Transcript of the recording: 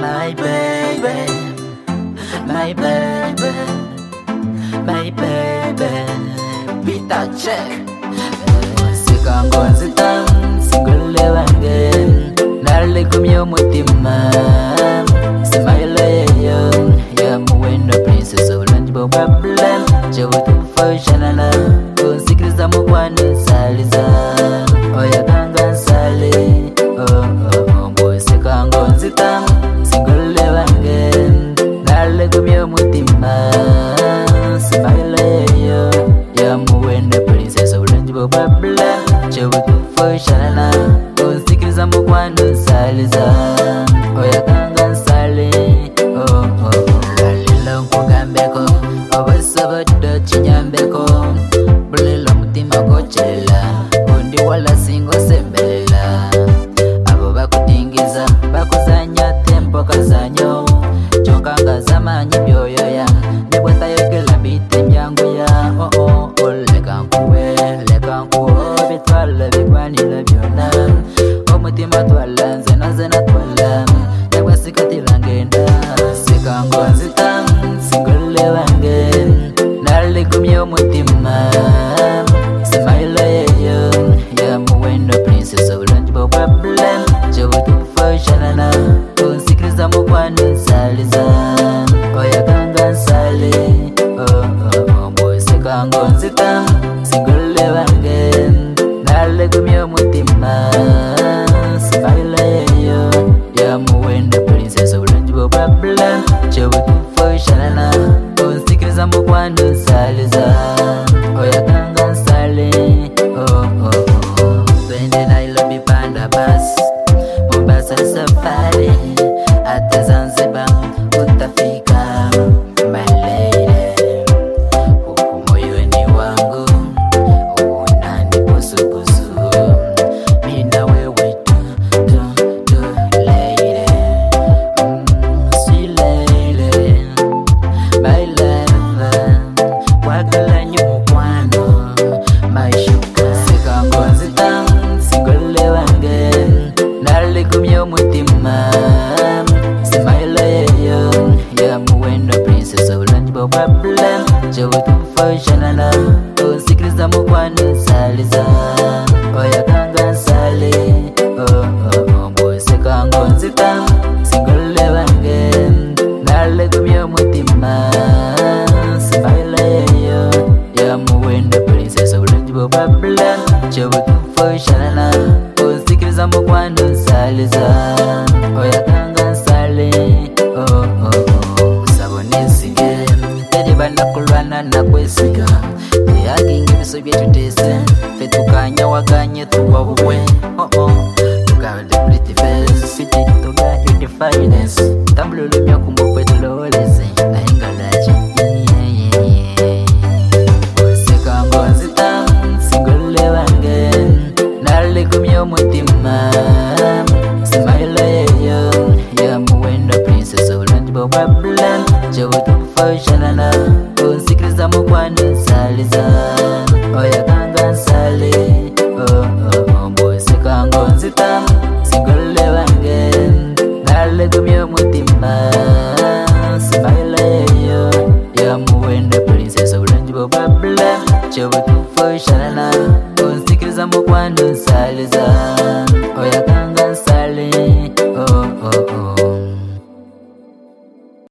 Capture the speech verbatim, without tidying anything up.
My baby, my baby, my baby, beat that check. Sikangonzi tam, single wange, nale kumyo mutima. Smile yo, ya muwendo princess ulanji bo problem. Chewe tufushanana, kunsikiriza mukwane saliza. Oya kanga sali, oh oh oh boy. Sikangonzi tam, single wange, nale kumyo mutima. Smile yo, ya muwendo princess ulanji bo problem. Chewe tufushanana, kunsikiriza mukwane saliza. Oya kanga sali, oh oh oh. Lalila nkugambeko, obasabato chinyambeko. Bulila mutima kochela, undi wala singo sembelela. Abo bakutingiza, bakuzanya tempo kazanyo. Chokanga zamanyi byoyo ya, nebwata yokela biti myangu ya. Oh oh oh, leka nkuwe, leka nkuwe, bitwala bigwanila byona. Omutima twala, nzena zena twala. Nebwa sikatila ngenda, sikangonzi tam, single wange. Nale kumyo mutima. Smile yo, ya muwendo princess ulanji bo problem. Chewe tufushanana, kunsikiriza mukwane saliza. Oya kanga sali, oh oh oh boy. Sikangonzi tam, single wange. Nale kumyo mutima. Smile yo, ya muwendo princess ulanji bo problem. Chewe tufushanana, kunsikiriza mukwane saliza. Oya kanga sali, oh oh oh. Twende Nairobi panda bus, Mombasa safari, hata Zanzibar utafika. My lady, huku moyoni wangu unanibusubusu. Mina wewe tu, tu, tu lady. Mm, sweet lady, my lover. Wagala nyumukwano, my sugar. Sikangonzi tam, single wange. Nale kumyo mutima. Smile yo, ya muwendo princess ulanji bo problem. Chewe tufushanana, kunsikiriza mukwane saliza. Oya kanga sali, oh oh oh boy. Sikangonzi tam,